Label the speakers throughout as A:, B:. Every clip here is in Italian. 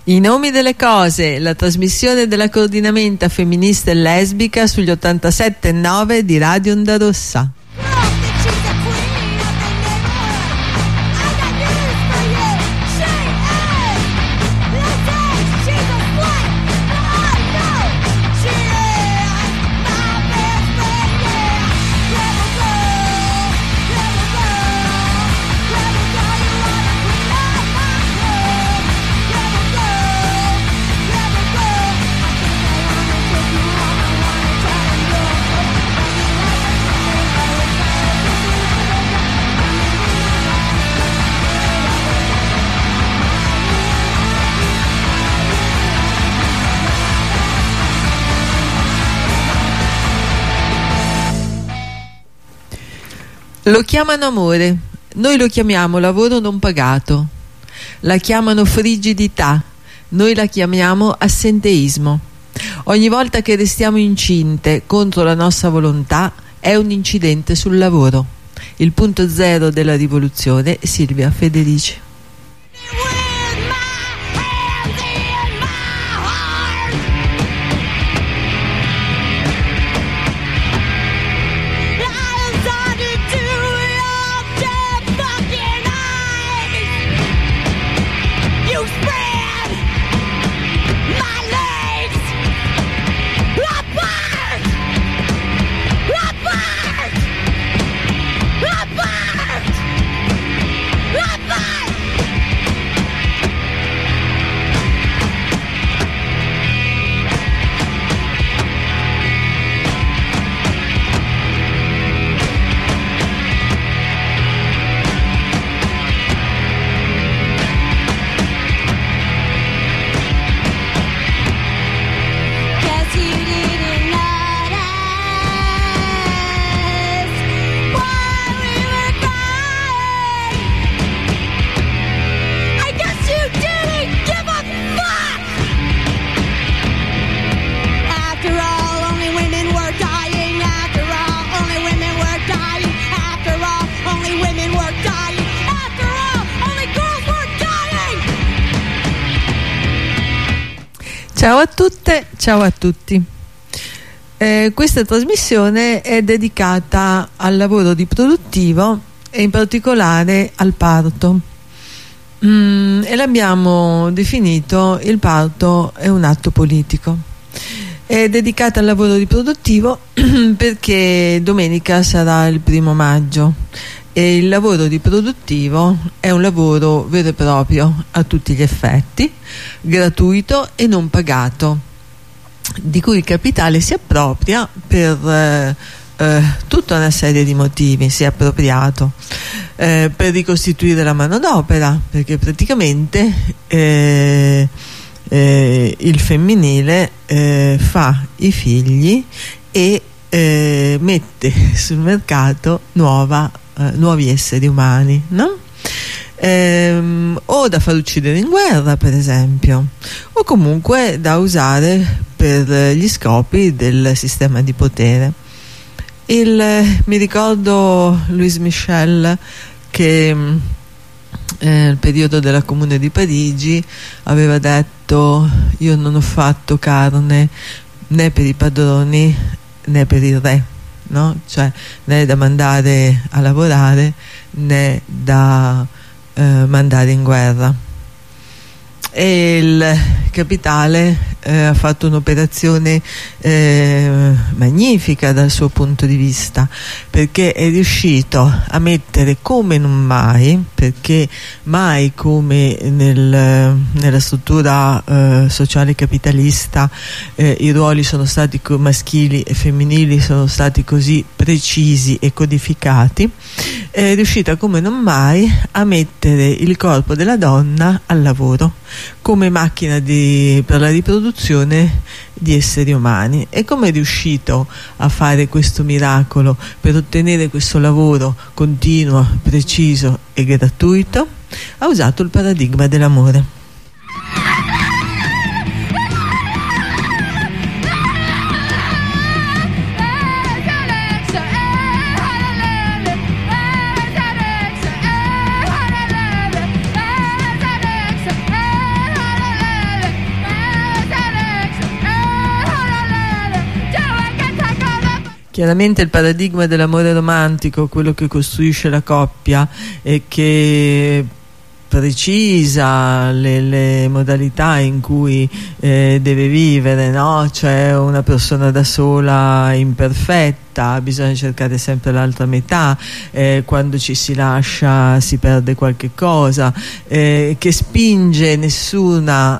A: I nomi delle cose, la trasmissione della coordinamenta femminista e lesbica sugli 87.9 di Radio Onda Rossa. Lo chiamano amore, noi lo chiamiamo lavoro non pagato. La chiamano frigidità, noi la chiamiamo assenteismo. Ogni volta che restiamo incinte contro la nostra volontà è un incidente sul lavoro. Il punto zero della rivoluzione, Silvia Federici. Ciao a tutte, ciao a tutti. Questa trasmissione è dedicata al lavoro riproduttivo e in particolare al parto. E l'abbiamo definito: il parto è un atto politico. È dedicata al lavoro riproduttivo perché domenica sarà il 1° maggio e il lavoro riproduttivo è un lavoro vero e proprio a tutti gli effetti, gratuito e non pagato, di cui il capitale si appropria per tutta una serie di motivi. Si è appropriato per ricostituire la manodopera, perché praticamente il femminile fa i figli e mette sul mercato nuovi esseri umani, no? O da far uccidere in guerra, per esempio, o comunque da usare per gli scopi del sistema di potere. Mi ricordo Louis Michel che nel periodo della Comune di Parigi aveva detto: io non ho fatto carne né per i padroni né per il re, no? Cioè né da mandare a lavorare né da mandare in guerra. E il capitale ha fatto un'operazione magnifica dal suo punto di vista, perché è riuscito a mettere come non mai, perché mai come nella struttura sociale capitalista i ruoli sono stati maschili e femminili sono stati così precisi e codificati. È riuscita come non mai a mettere il corpo della donna al lavoro come macchina per la riproduzione di esseri umani. E come è riuscito a fare questo miracolo per ottenere questo lavoro continuo, preciso e gratuito? Ha usato il paradigma dell'amore. Chiaramente il paradigma dell'amore romantico, quello che costruisce la coppia e che precisa le modalità in cui deve vivere, no? C'è una persona da sola imperfetta, bisogna cercare sempre l'altra metà, quando ci si lascia si perde qualche cosa, che spinge nessuno,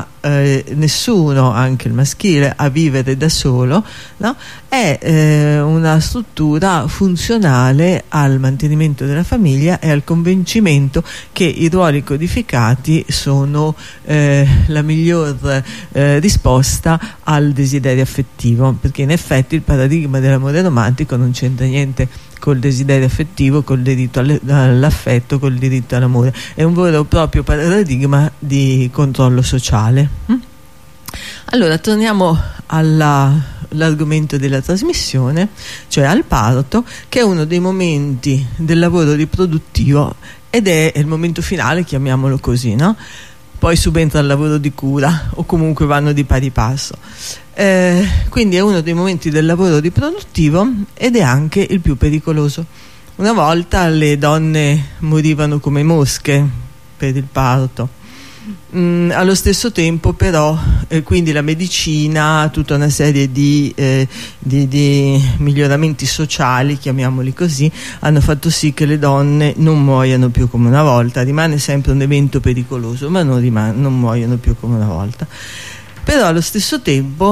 A: anche il maschile, a vivere da solo, no? È una struttura funzionale al mantenimento della famiglia e al convincimento che i ruoli codificati sono la miglior risposta al desiderio affettivo, perché in effetti il paradigma dell'amore romantico non c'entra niente col desiderio affettivo, col diritto all'affetto, col diritto all'amore. È un vero e proprio paradigma di controllo sociale. Allora torniamo all'argomento della trasmissione, cioè al parto, che è uno dei momenti del lavoro riproduttivo ed è il momento finale, chiamiamolo così, no? Poi subentra il lavoro di cura, o comunque vanno di pari passo. Quindi è uno dei momenti del lavoro riproduttivo ed è anche il più pericoloso. Una volta le donne morivano come mosche per il parto. Allo stesso tempo però quindi la medicina, tutta una serie di miglioramenti sociali, chiamiamoli così, hanno fatto sì che le donne non muoiano più come una volta. Rimane sempre un evento pericoloso, ma non muoiono più come una volta. Però allo stesso tempo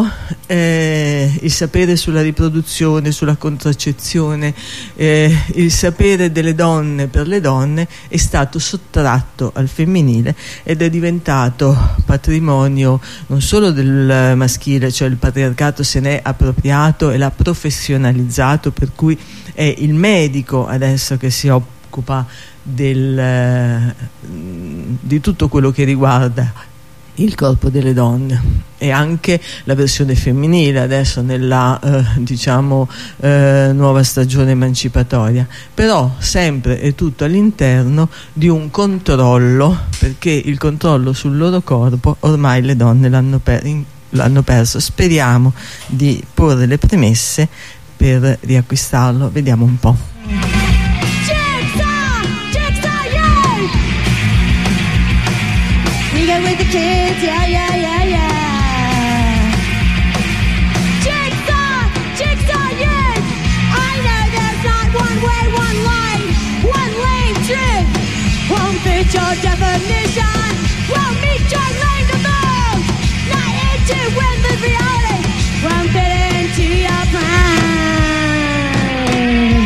A: il sapere sulla riproduzione, sulla contraccezione, il sapere delle donne per le donne è stato sottratto al femminile ed è diventato patrimonio non solo del maschile, cioè il patriarcato se n'è appropriato e l'ha professionalizzato, per cui è il medico adesso che si occupa di tutto quello che riguarda il corpo delle donne, e anche la versione femminile adesso nella nuova stagione emancipatoria, però sempre è tutto all'interno di un controllo, perché il controllo sul loro corpo ormai le donne l'hanno perso. Speriamo di porre le premesse per riacquistarlo. Vediamo un po'.
B: With the kids, yeah, yeah, yeah, yeah. Jigsaw, yes. I know there's not one way, one line, one lane trip. Won't fit your definition, won't meet your lane of thought. Not into when the reality won't fit into your plan.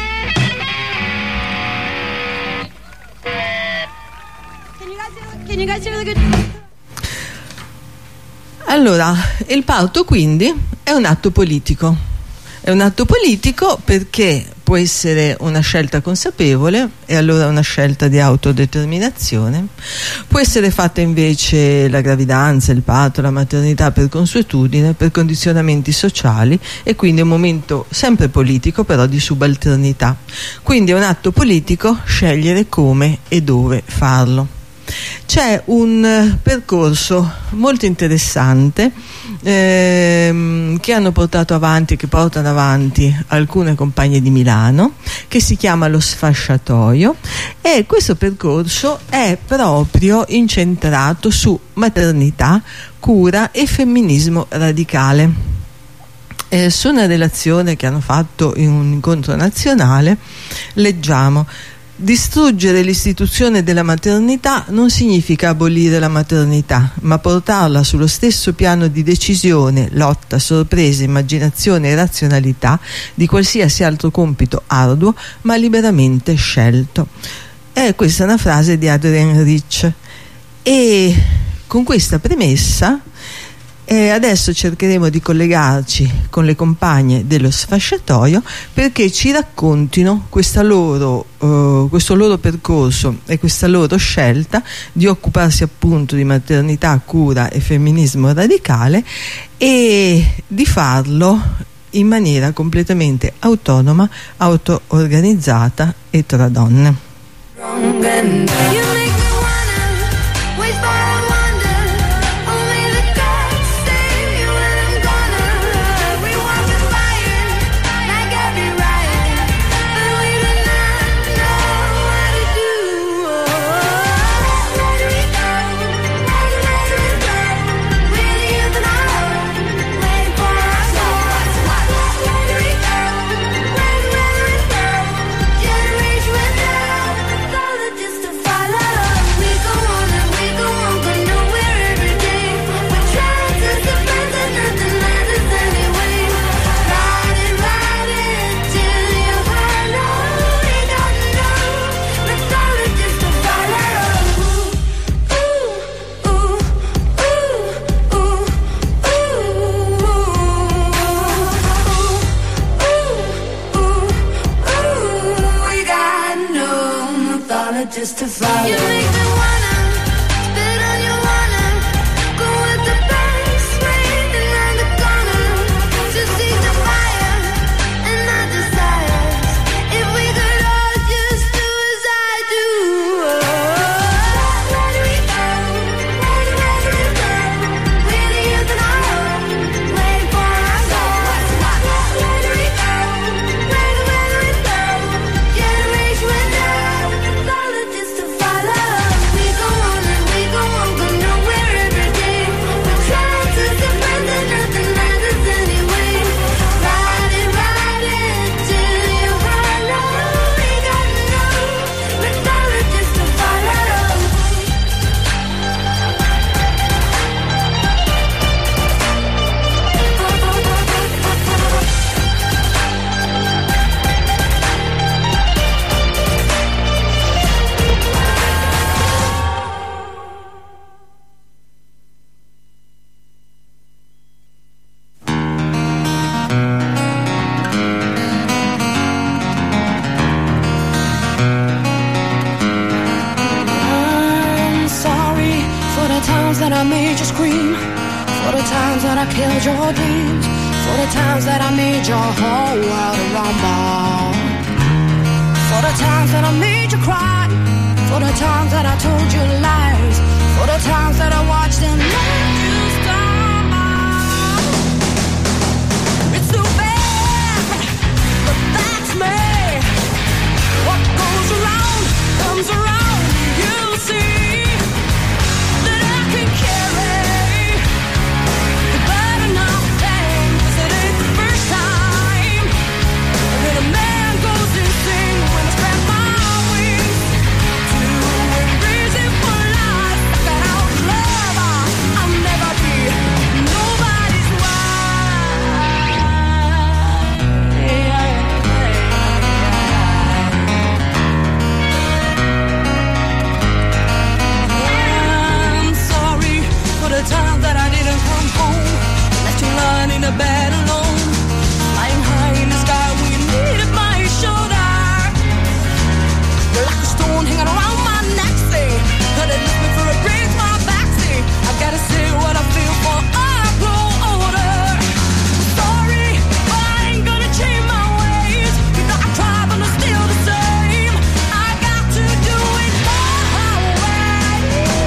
B: Can you guys do really good?
A: Allora, il parto quindi è un atto politico. È un atto politico perché può essere una scelta consapevole, e allora una scelta di autodeterminazione. Può essere fatta invece la gravidanza, il parto, la maternità per consuetudine, per condizionamenti sociali, e quindi è un momento sempre politico, però di subalternità. Quindi è un atto politico scegliere come e dove farlo. C'è un percorso molto interessante che hanno portato avanti, che portano avanti alcune compagne di Milano, che si chiama Lo Sfasciatoio, e questo percorso è proprio incentrato su maternità, cura e femminismo radicale. Su una relazione che hanno fatto in un incontro nazionale leggiamo: distruggere l'istituzione della maternità non significa abolire la maternità, ma portarla sullo stesso piano di decisione, lotta, sorpresa, immaginazione e razionalità di qualsiasi altro compito arduo ma liberamente scelto. Questa è una frase di Adrienne Rich, e con questa premessa adesso cercheremo di collegarci con le compagne dello Sfasciatoio perché ci raccontino questo loro percorso e questa loro scelta di occuparsi appunto di maternità, cura e femminismo radicale, e di farlo in maniera completamente autonoma, auto-organizzata e tra donne.
B: just to follow. You make me wanna spit on your wanna go with the best rain around the corner to see the fire and our desires. If we could all just do as I do. Where do we go? Where do we go? We're the youth of our own, waiting for our souls. Where do we go? Where do we go? Generation without knowledge just to follow. We go on and we go on, go nowhere every day. We're trying to surprise and nothing matters anyway. Ride it till you hollow. We gotta know, with knowledge just to follow. I'm sorry for the times that I made you scream, for the times that I killed your dreams, for the times that I made your whole world a rumble, for the times that I made you cry, for the times that I told you lies, for the times that I watched and let you stumble. It's too bad, but that's me. What goes around comes around. You'll see that I can carry the burden of pain, 'cause it ain't the first time that a man goes insane when I spread my wings to embrace it for life. Without love, I'll never be nobody's wife. I'm sorry for the time that I didn't come home, left you lying in the bed alone, flying high in the sky when you needed my shoulder. You're like a stone hanging around my neck, say, but it left me for a break, my backseat. I gotta say what I feel for I grow older. Sorry, but I ain't gonna change my ways. You know I try, but I'm still the same. I got to do it my way.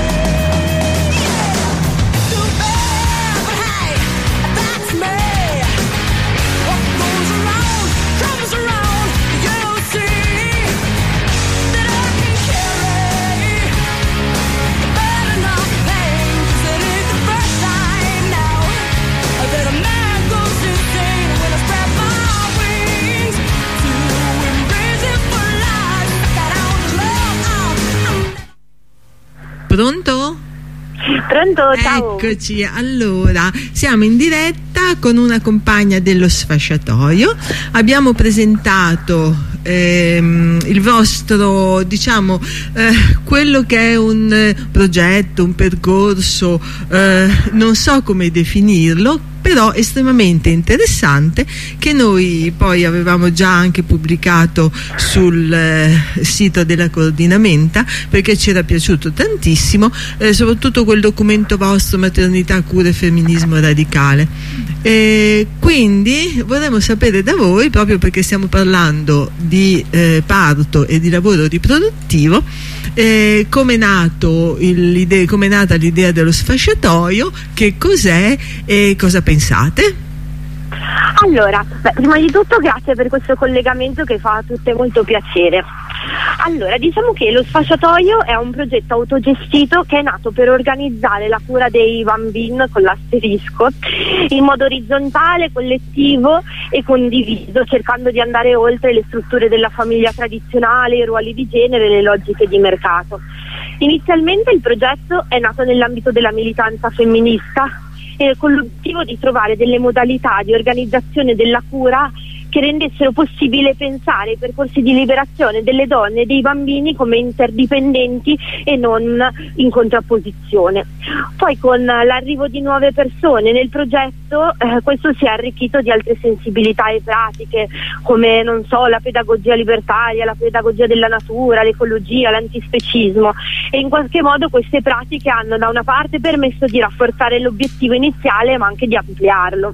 B: It's too bad, but hey, that's me. What goes around comes around. You'll see that I can carry the burden of pain, 'cause it ain't the first time now that a man goes insane when I spread my wings to embrace it for life. Got out of love.
A: Pronto?
C: Pronto, ciao.
A: Eccoci, allora siamo in diretta con una compagna dello Sfasciatoio. Abbiamo presentato il vostro, diciamo, quello che è un progetto, un percorso, non so come definirlo, però estremamente interessante, che noi poi avevamo già anche pubblicato sul sito della Coordinamenta, perché ci era piaciuto tantissimo, soprattutto quel documento vostro, Maternità, Cura e Femminismo Radicale. Quindi vorremmo sapere da voi, proprio perché stiamo parlando di parto e di lavoro riproduttivo, come è nata l'idea dello Sfasciatoio, che cos'è e cosa pensate?
C: Allora, prima di tutto grazie per questo collegamento che fa a tutte molto piacere. Allora, diciamo che lo Sfasciatoio è un progetto autogestito che è nato per organizzare la cura dei bambini, con l'asterisco, in modo orizzontale, collettivo e condiviso, cercando di andare oltre le strutture della famiglia tradizionale, i ruoli di genere e le logiche di mercato. Inizialmente il progetto è nato nell'ambito della militanza femminista, con l'obiettivo di trovare delle modalità di organizzazione della cura che che rendessero possibile pensare i percorsi di liberazione delle donne e dei bambini come interdipendenti e non in contrapposizione. Poi con l'arrivo di nuove persone nel progetto questo si è arricchito di altre sensibilità e pratiche come, non so, la pedagogia libertaria, la pedagogia della natura, l'ecologia, l'antispecismo, e in qualche modo queste pratiche hanno da una parte permesso di rafforzare l'obiettivo iniziale ma anche di ampliarlo.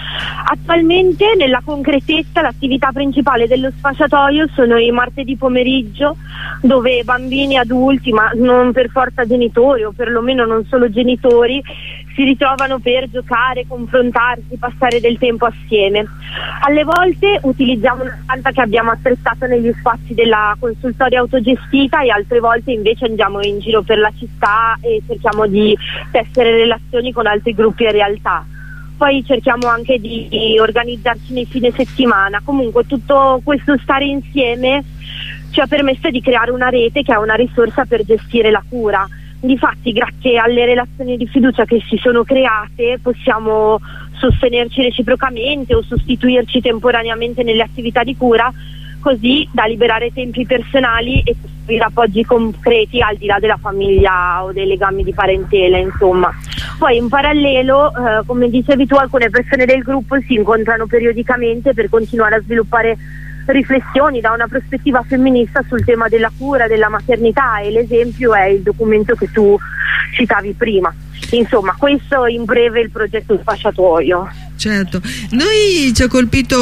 C: Attualmente nella concretezza l'attività principale dello sfacciatoio sono i martedì pomeriggio, dove bambini e adulti, ma non per forza genitori o perlomeno non solo genitori, si ritrovano per giocare, confrontarsi, passare del tempo assieme. Alle volte utilizziamo una stanza che abbiamo attrezzato negli spazi della consultoria autogestita e altre volte invece andiamo in giro per la città e cerchiamo di tessere relazioni con altri gruppi e realtà. Poi cerchiamo anche di organizzarci nei fine settimana. Comunque tutto questo stare insieme ci ha permesso di creare una rete che è una risorsa per gestire la cura. Difatti, grazie alle relazioni di fiducia che si sono create, possiamo sostenerci reciprocamente o sostituirci temporaneamente nelle attività di cura, così da liberare tempi personali e costruire appoggi concreti al di là della famiglia o dei legami di parentela, insomma. Poi in parallelo, come dicevi tu, alcune persone del gruppo si incontrano periodicamente per continuare a sviluppare riflessioni da una prospettiva femminista sul tema della cura, della maternità, e l'esempio è il documento che tu citavi prima. Insomma, questo in breve il progetto Sfacciatoio.
A: Certo, noi ci ha colpito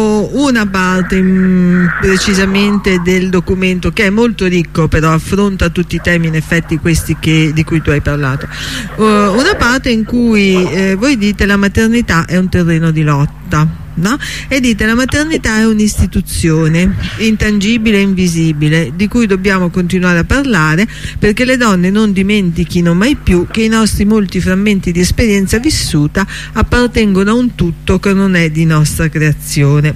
A: una parte precisamente del documento, che è molto ricco, però affronta tutti i temi in effetti questi di cui tu hai parlato. Una parte in cui voi dite la maternità è un terreno di lotta, no? E dite la maternità è un'istituzione intangibile e invisibile di cui dobbiamo continuare a parlare, perché le donne non dimentichino mai più che i nostri molti frammenti di esperienza vissuta appartengono a un tutto che non è di nostra creazione.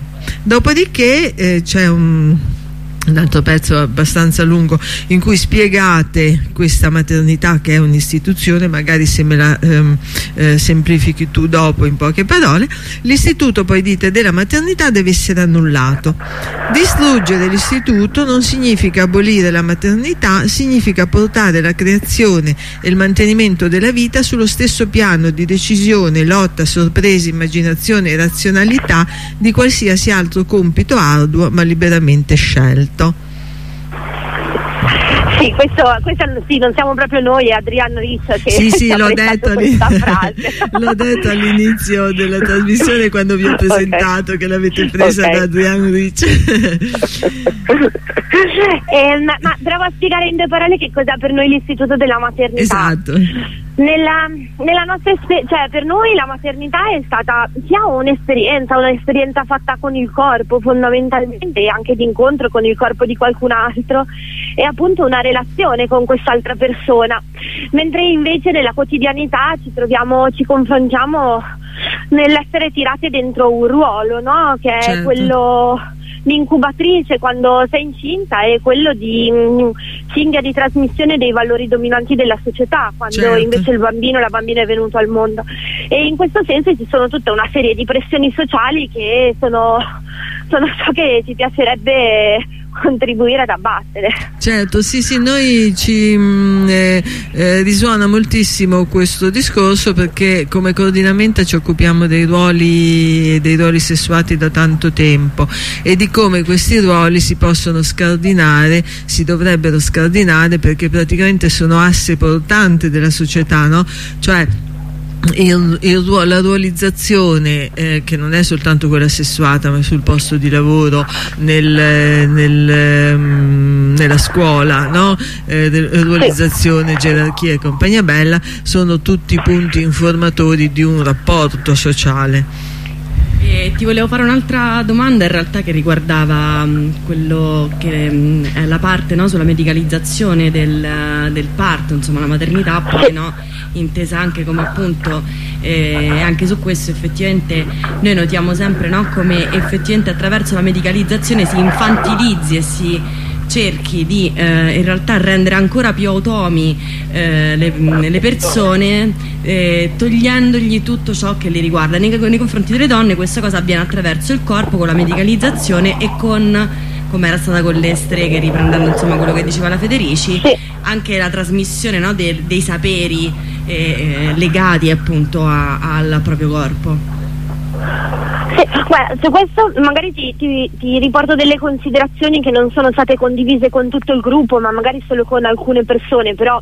A: Dopodiché c'è un altro pezzo abbastanza lungo in cui spiegate questa maternità che è un'istituzione, magari se me la semplifichi tu dopo in poche parole. L'istituto, poi dite, della maternità deve essere annullato. Distruggere l'istituto non significa abolire la maternità, significa portare la creazione e il mantenimento della vita sullo stesso piano di decisione, lotta, sorpresa, immaginazione e razionalità di qualsiasi altro compito arduo ma liberamente scelto.
C: Sì, questa sì, non siamo proprio noi, è Adriano Riccia che
A: sì, l'ho detto
C: l'ho
A: detto all'inizio della trasmissione quando vi ho presentato, okay, che l'avete presa da Adriano Riccia.
C: Ma provo a spiegare in due parole che cos'è per noi l'istituto della maternità.
A: Esatto.
C: Nella nostra cioè per noi la maternità è stata sia un'esperienza fatta con il corpo fondamentalmente, e anche di incontro con il corpo di qualcun altro, e appunto una relazione con quest'altra persona, mentre invece nella quotidianità ci confrontiamo nell'essere tirate dentro un ruolo, no? Che è
A: certo,
C: quello di incubatrice quando sei incinta, e quello di cinghia di trasmissione dei valori dominanti della società quando
A: certo,
C: invece il bambino, la bambina è venuto al mondo. E in questo senso ci sono tutta una serie di pressioni sociali che sono ciò che ci piacerebbe contribuire ad abbattere.
A: Certo, sì, noi ci risuona moltissimo questo discorso, perché come coordinamento ci occupiamo dei ruoli sessuati da tanto tempo, e di come questi ruoli si possono scardinare, si dovrebbero scardinare, perché praticamente sono asse portante della società, no? Cioè la ruolizzazione che non è soltanto quella sessuata, ma sul posto di lavoro, nella scuola, no? Ruolizzazione, gerarchia e compagnia bella, sono tutti punti informatori di un rapporto sociale.
D: E ti volevo fare un'altra domanda in realtà, che riguardava quello che è la parte, no, sulla medicalizzazione del parto, insomma la maternità, poi no, intesa anche come appunto anche su questo effettivamente noi notiamo sempre, no, come effettivamente attraverso la medicalizzazione si infantilizzi e si cerchi di in realtà rendere ancora più automi le persone, togliendogli tutto ciò che li riguarda. Nei confronti delle donne questa cosa avviene attraverso il corpo, con la medicalizzazione e con, come era stata con le streghe, riprendendo insomma quello che diceva la Federici, anche la trasmissione, no, dei saperi legati appunto al proprio corpo.
C: Sì, guarda, su questo magari ti riporto delle considerazioni che non sono state condivise con tutto il gruppo, ma magari solo con alcune persone, però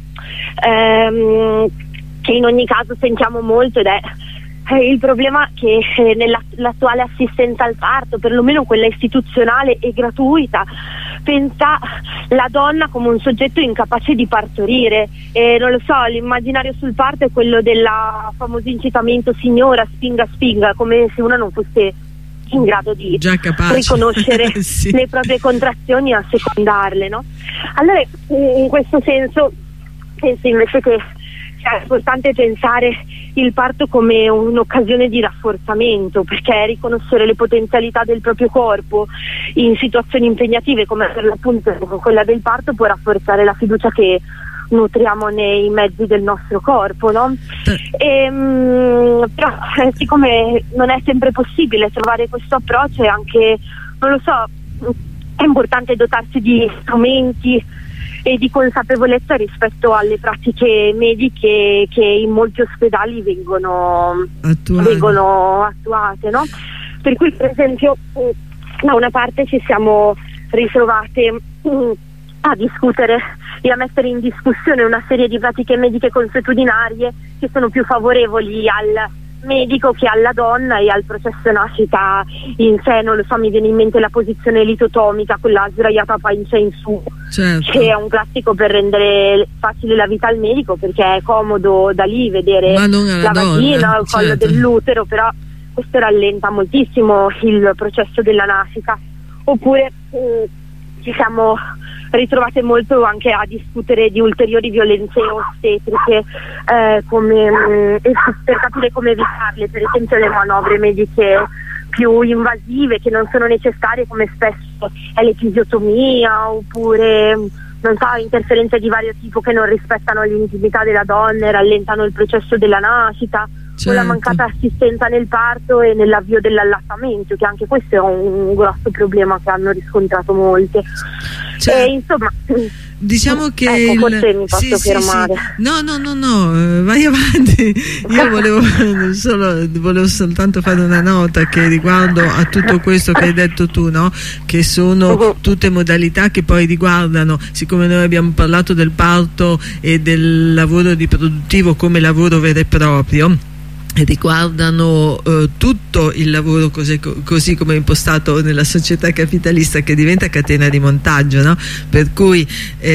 C: che in ogni caso sentiamo molto, ed è il problema che nell'attuale assistenza al parto, perlomeno quella istituzionale e gratuita, pensa la donna come un soggetto incapace di partorire. Non lo so, l'immaginario sul parto è quello del famoso incitamento signora spinga spinga, come se una non fosse in grado di riconoscere
A: sì,
C: le proprie contrazioni e assecondarle, no? Allora in questo senso penso invece che è importante pensare il parto come un'occasione di rafforzamento, perché riconoscere le potenzialità del proprio corpo in situazioni impegnative come per l'appunto quella del parto può rafforzare la fiducia che nutriamo nei mezzi del nostro corpo, no? Però siccome non è sempre possibile trovare questo approccio, e anche, non lo so, è importante dotarsi di strumenti e di consapevolezza rispetto alle pratiche mediche che in molti ospedali vengono attuate, no? Per cui per esempio da una parte ci siamo ritrovate a discutere e a mettere in discussione una serie di pratiche mediche consuetudinarie che sono più favorevoli al medico che alla donna e al processo nascita in sé. Non lo so, mi viene in mente la posizione litotomica, quella sdraiata a pancia in su,
A: certo,
C: che è un classico per rendere facile la vita al medico, perché è comodo da lì vedere la vagina, il collo
A: certo,
C: dell'utero, però questo rallenta moltissimo il processo della nascita. Oppure ci siamo ritrovate molto anche a discutere di ulteriori violenze ostetriche, per capire come evitarle, per esempio le manovre mediche più invasive che non sono necessarie, come spesso è l'episiotomia, oppure non so, interferenze di vario tipo che non rispettano l'intimità della donna e rallentano il processo della nascita,
A: certo,
C: o la mancata assistenza nel parto e nell'avvio dell'allattamento, che anche questo è un grosso problema che hanno riscontrato molte.
A: certo.
C: Insomma,
A: diciamo che
C: ecco, forse mi posso fermare.
A: Sì. No, vai avanti. Io volevo soltanto fare una nota che riguardo a tutto questo che hai detto tu, no? Che sono tutte modalità che poi riguardano, siccome noi abbiamo parlato del parto e del lavoro riproduttivo come lavoro vero e proprio, riguardano tutto il lavoro così come è impostato nella società capitalista, che diventa catena di montaggio, no? Per cui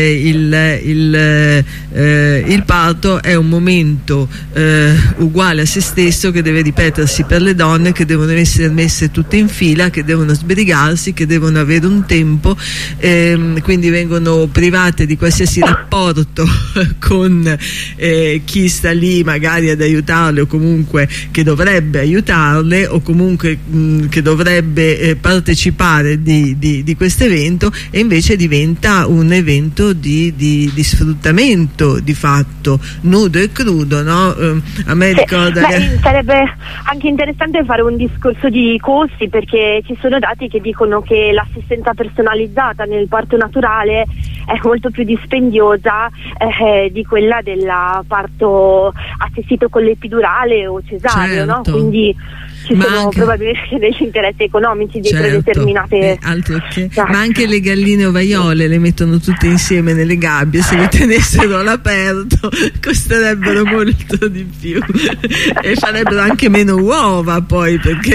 A: il parto è un momento uguale a se stesso, che deve ripetersi per le donne, che devono essere messe tutte in fila, che devono sbrigarsi, che devono avere un tempo, quindi vengono private di qualsiasi rapporto con chi sta lì magari ad aiutarle, o comunque che dovrebbe aiutarle, o comunque che dovrebbe partecipare di questo evento, e invece diventa un evento di sfruttamento di fatto, nudo e crudo, no? A me ricorda
C: sarebbe anche interessante fare un discorso di costi, perché ci sono dati che dicono che l'assistenza personalizzata nel parto naturale è molto più dispendiosa di quella del parto assistito con l'epidurale o cesareo,
A: certo,
C: no? Quindi ci sono probabilmente degli interessi economici dietro,
A: certo,
C: determinate
A: altro che. Ma anche le galline ovaiole le mettono tutte insieme nelle gabbie, se le tenessero all'aperto costerebbero molto di più e farebbero anche meno uova, poi, perché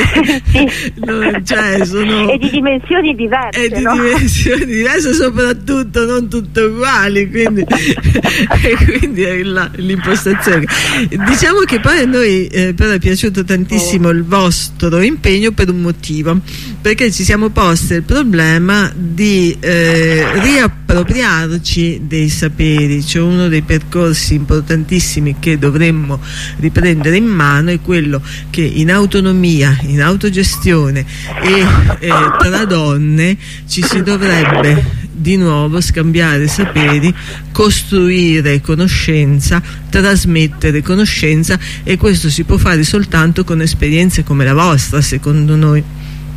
A: sono
C: e di dimensioni diverse,
A: dimensioni diverse, soprattutto non tutte uguali, quindi è l'impostazione. Diciamo che poi a noi però è piaciuto tantissimo il vostro impegno, per un motivo, perché ci siamo posti il problema di riappropriarci dei saperi. Cioè, uno dei percorsi importantissimi che dovremmo riprendere in mano è quello che in autonomia, in autogestione e tra donne ci si dovrebbe di nuovo scambiare saperi, costruire conoscenza, trasmettere conoscenza, e questo si può fare soltanto con esperienze come la vostra, secondo noi.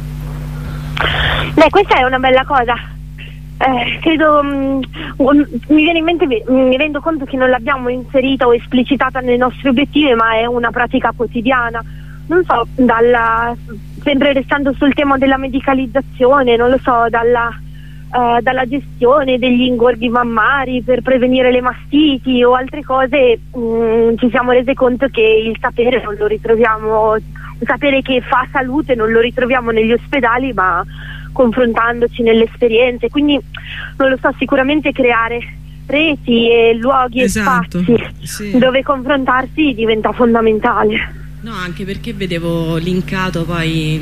C: Beh, questa è una bella cosa. Credo, mi viene in mente, mi rendo conto che non l'abbiamo inserita o esplicitata nei nostri obiettivi, ma è una pratica quotidiana. Non so, sempre restando sul tema della medicalizzazione, non lo so, dalla gestione degli ingorghi mammari per prevenire le mastiti o altre cose, ci siamo rese conto che il sapere non lo ritroviamo, il sapere che fa salute non lo ritroviamo negli ospedali, ma confrontandoci nelle esperienze. Quindi non lo so, sicuramente creare reti e luoghi e spazi dove confrontarsi diventa fondamentale.
D: No, anche perché vedevo linkato poi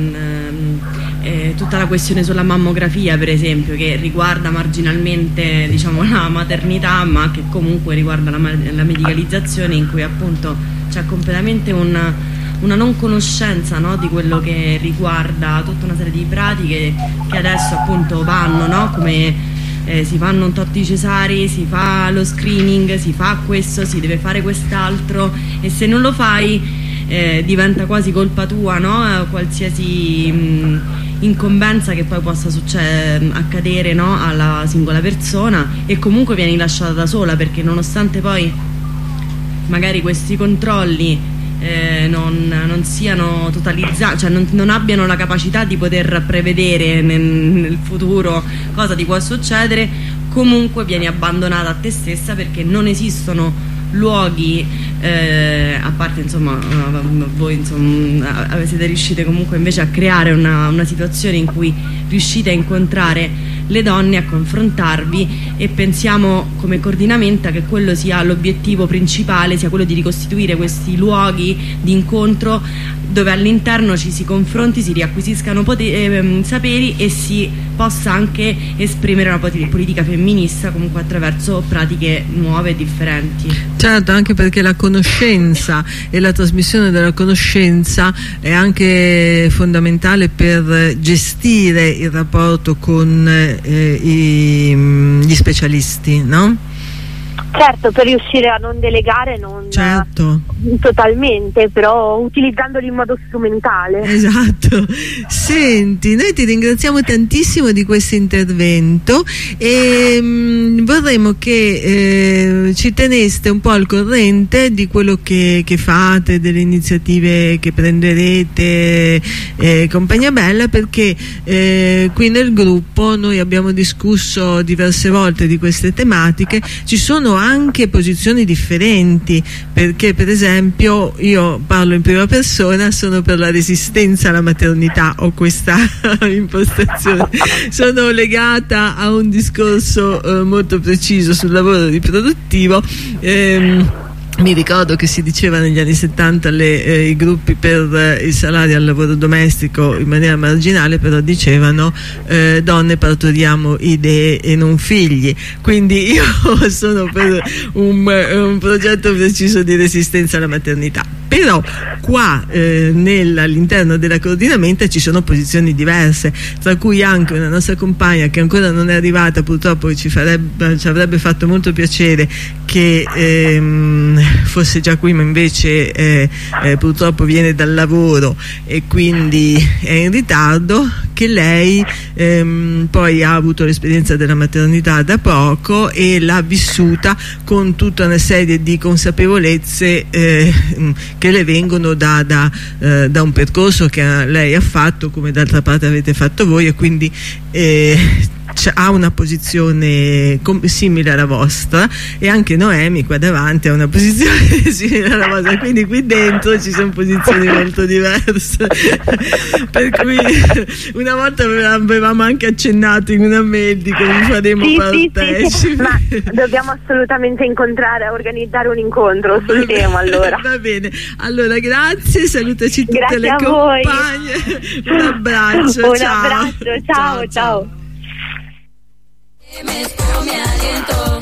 D: tutta la questione sulla mammografia, per esempio, che riguarda marginalmente, diciamo, la maternità, ma che comunque riguarda la medicalizzazione, in cui appunto c'è completamente una non conoscenza, no, di quello che riguarda tutta una serie di pratiche che adesso appunto vanno, no, come si fanno un tot di cesari, si fa lo screening, si fa questo, si deve fare quest'altro, e se non lo fai diventa quasi colpa tua, no? Qualsiasi incombenza che poi possa accadere, no, alla singola persona, e comunque vieni lasciata da sola, perché nonostante poi magari questi controlli non siano totalizzati, cioè non abbiano la capacità di poter prevedere nel futuro cosa ti può succedere, comunque vieni abbandonata a te stessa, perché non esistono luoghi, a parte insomma voi insomma siete riuscite comunque invece a creare una situazione in cui riuscite a incontrare le donne, a confrontarvi, e pensiamo come coordinamento che quello sia l'obiettivo principale, sia quello di ricostituire questi luoghi di incontro dove all'interno ci si confronti, si riacquisiscano saperi e si possa anche esprimere una politica femminista comunque attraverso pratiche nuove e differenti.
A: Certo, anche perché la conoscenza e la trasmissione della conoscenza è anche fondamentale per gestire il rapporto con gli specialisti, no?
C: Certo, per riuscire a non delegare, non totalmente, però utilizzandoli in modo strumentale.
A: Esatto. Senti, noi ti ringraziamo tantissimo di questo intervento e vorremmo che ci teneste un po' al corrente di quello che fate, delle iniziative che prenderete, compagnia bella, perché qui nel gruppo noi abbiamo discusso diverse volte di queste tematiche. Ci sono anche posizioni differenti, perché per esempio io parlo in prima persona, sono per la resistenza alla maternità, ho questa impostazione, sono legata a un discorso molto preciso sul lavoro riproduttivo. Mi ricordo che si diceva negli anni 70 i gruppi per il salario al lavoro domestico in maniera marginale, però dicevano donne partoriamo idee e non figli, quindi io sono per un progetto preciso di resistenza alla maternità. Però qua all'interno della coordinamento ci sono posizioni diverse, tra cui anche una nostra compagna che ancora non è arrivata, purtroppo ci avrebbe fatto molto piacere che fosse già qui, ma invece purtroppo viene dal lavoro e quindi è in ritardo, che lei poi ha avuto l'esperienza della maternità da poco e l'ha vissuta con tutta una serie di consapevolezze che le vengono da un percorso che lei ha fatto, come d'altra parte avete fatto voi, e quindi ha una posizione simile alla vostra, e anche Noemi qua davanti ha una posizione simile alla vostra, quindi qui dentro ci sono posizioni molto diverse per cui una volta avevamo anche accennato in una mail di che vi faremo partecipi.
C: Sì. Ma dobbiamo assolutamente incontrare, organizzare un incontro sul tema, allora.
A: Va bene, allora grazie, salutaci tutte
C: grazie
A: le compagne, un abbraccio, ciao.
E: Mezclo mi aliento.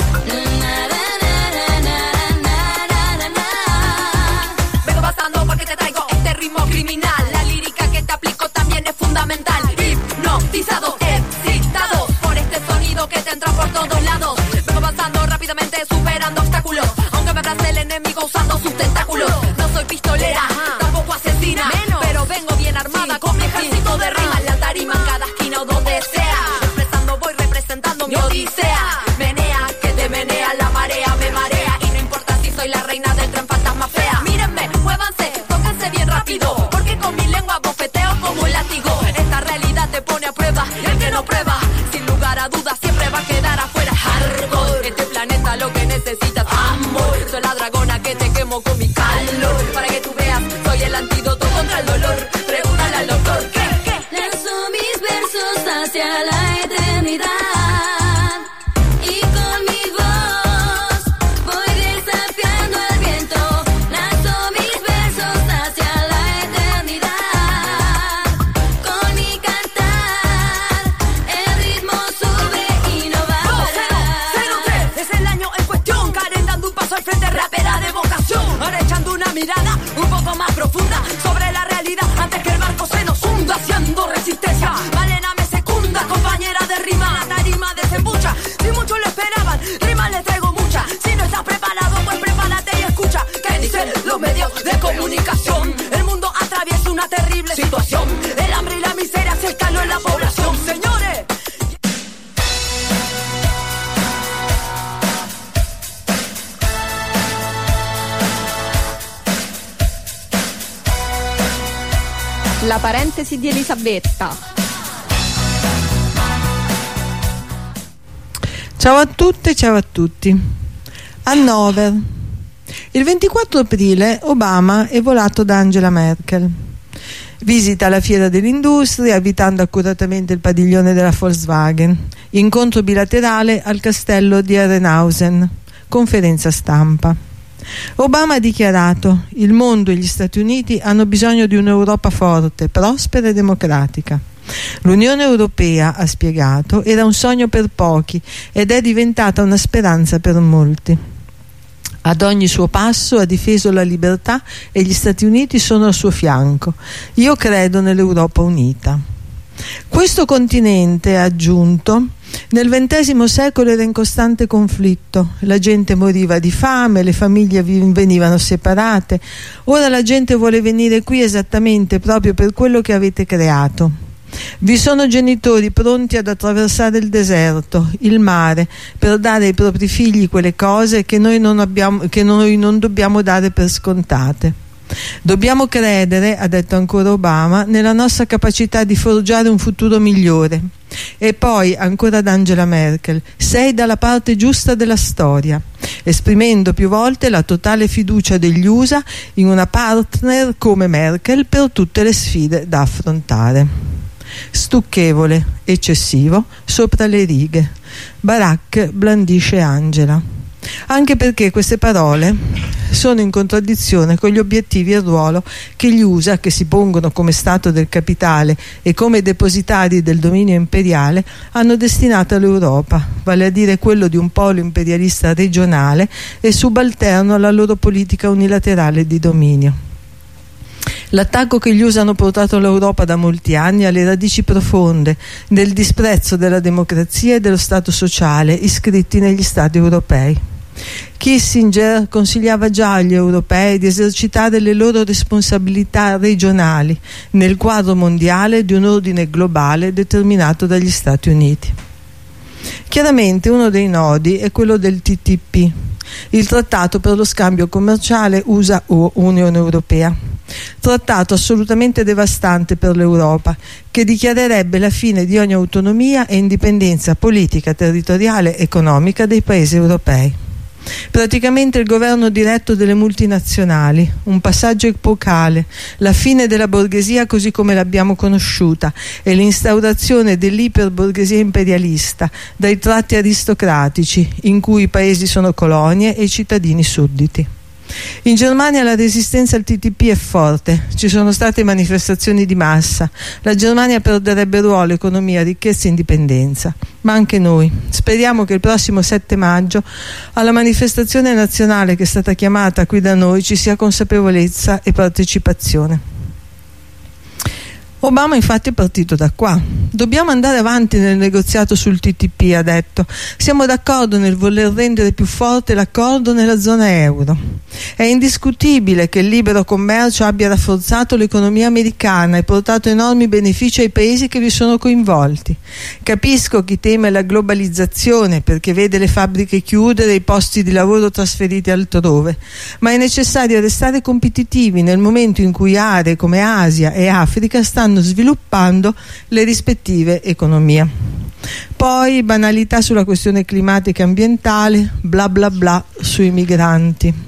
E: Vengo pasando porque te traigo este ritmo criminal. La lírica que te aplico también es fundamental. Hipnotizado, excitado por este sonido como con mi calor. Para que tú veas, soy el antídoto contra el dolor. Pregúntale al doctor, ¿qué?
B: Lanzo mis versos hacia la eternidad. Y con mi voz voy desafiando el viento. Lanzo mis versos hacia la eternidad. Con mi cantar el ritmo sube y no va a parar.
E: 03 es el año en cuestión. Karen dando un paso al frente, rapera de vocación. Ahora echando una mirada un poco más profunda sobre la realidad antes que el barco se nos hunda, haciendo resistencia. Malena me secunda, compañera de rima. La tarima desembucha, si muchos lo esperaban, rimas les traigo muchas. Si no estás preparado, pues prepárate y escucha. ¿Qué dicen los medios de comunicación? El mundo atraviesa una terrible situación. El hambre y la miseria se instaló en la población, señores.
F: La parentesi di Elisabetta.
A: Ciao a tutte, ciao a tutti. Hannover. Il 24 aprile Obama è volato da Angela Merkel. Visita la fiera dell'industria, abitando accuratamente il padiglione della Volkswagen. Incontro bilaterale al castello di Herrenhausen. Conferenza stampa. Obama ha dichiarato: il mondo e gli Stati Uniti hanno bisogno di un'Europa forte, prospera e democratica. L'Unione Europea, ha spiegato, era un sogno per pochi ed è diventata una speranza per molti. Ad ogni suo passo ha difeso la libertà e gli Stati Uniti sono al suo fianco. Io credo nell'Europa unita. Questo continente, ha aggiunto, nel XX secolo era in costante conflitto, la gente moriva di fame, le famiglie venivano separate. Ora la gente vuole venire qui esattamente proprio per quello che avete creato. Vi sono genitori pronti ad attraversare il deserto, il mare, per dare ai propri figli quelle cose che noi non dobbiamo dare per scontate. Dobbiamo credere, ha detto ancora Obama, nella nostra capacità di forgiare un futuro migliore. E poi, ancora ad Angela Merkel, sei dalla parte giusta della storia, esprimendo più volte la totale fiducia degli USA in una partner come Merkel per tutte le sfide da affrontare. Stucchevole, eccessivo, sopra le righe. Barack blandisce Angela. Anche perché queste parole sono in contraddizione con gli obiettivi e il ruolo che gli USA, che si pongono come Stato del capitale e come depositari del dominio imperiale, hanno destinato all'Europa, vale a dire quello di un polo imperialista regionale e subalterno alla loro politica unilaterale di dominio. L'attacco che gli USA hanno portato all'Europa da molti anni ha le radici profonde del disprezzo della democrazia e dello Stato sociale iscritti negli Stati europei. Kissinger consigliava già agli europei di esercitare le loro responsabilità regionali nel quadro mondiale di un ordine globale determinato dagli Stati Uniti. Chiaramente uno dei nodi è quello del TTP, il trattato per lo scambio commerciale USA-Unione Europea. Trattato assolutamente devastante per l'Europa, che dichiarerebbe la fine di ogni autonomia e indipendenza politica, territoriale e economica dei paesi europei. Praticamente il governo diretto delle multinazionali, un passaggio epocale, la fine della borghesia così come l'abbiamo conosciuta e l'instaurazione dell'iperborghesia imperialista dai tratti aristocratici in cui i paesi sono colonie e i cittadini sudditi. In Germania la resistenza al TTP è forte, ci sono state manifestazioni di massa, la Germania perderebbe ruolo, economia, ricchezza e indipendenza, ma anche noi. Speriamo che il prossimo 7 maggio alla manifestazione nazionale che è stata chiamata qui da noi ci sia consapevolezza e partecipazione. Obama infatti è partito da qua. Dobbiamo andare avanti nel negoziato sul TTP, ha detto. Siamo d'accordo nel voler rendere più forte l'accordo nella zona euro. È indiscutibile che il libero commercio abbia rafforzato l'economia americana e portato enormi benefici ai paesi che vi sono coinvolti. Capisco chi teme la globalizzazione perché vede le fabbriche chiudere e i posti di lavoro trasferiti altrove, ma è necessario restare competitivi nel momento in cui aree come Asia e Africa stanno sviluppando le rispettive economie. Poi banalità sulla questione climatica e ambientale, bla bla bla sui migranti.